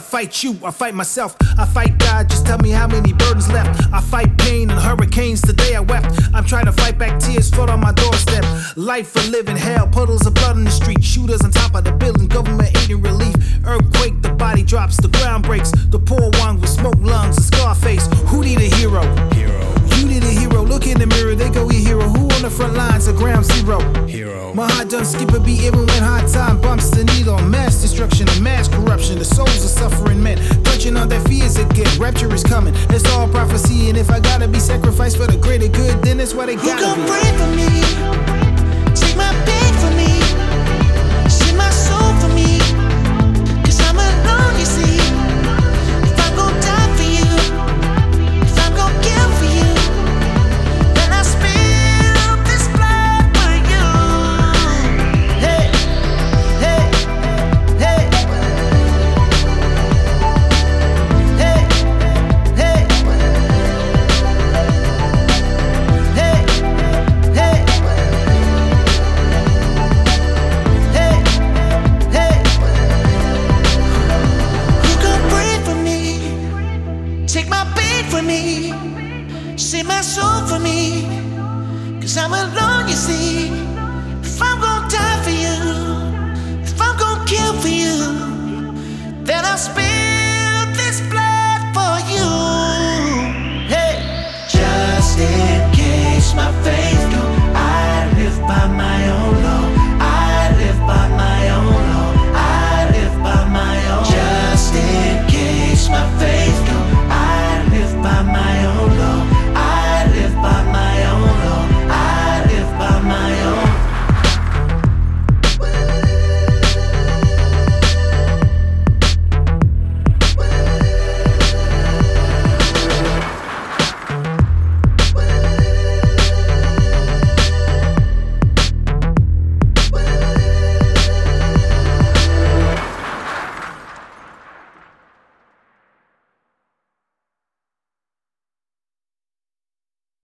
fight you, I fight myself, I fight God, just tell me how many burdens left. I fight pain and hurricanes, today I wept. I'm trying to fight back tears, float on my doorstep. Life a living hell, puddles of blood in the street, shooters on top of the building, government aiding relief. Earthquake, the body drops, the ground breaks. The poor one with smoke lungs, a scar face. Who need a hero? You need a hero, look in the mirror, they go your hero. Who on the front lines of ground zero? My heart done skip a beat even when hard time bumps the needle. Mass destruction and mass corruption, the souls of suffering men clutching on their fears again. Rapture is coming, it's all prophecy. And if I gotta be sacrificed for the greater good, then that's why they gotta be. Who gon' pray for me? Take my pain for me, save my soul for me. 'Cause I'm alone, you see. If I'm gon' die for you, if I'm gon' kill for you, then I spill this blood for you. Hey, hey, hey, hey, hey, hey, hey, hey, hey. Who gon' pray for me? Take my pain for me, save my soul for me. 'Cause I'm alone, you see. If I'm gon' die for you, if I'm gon' kill for you, then I'll spend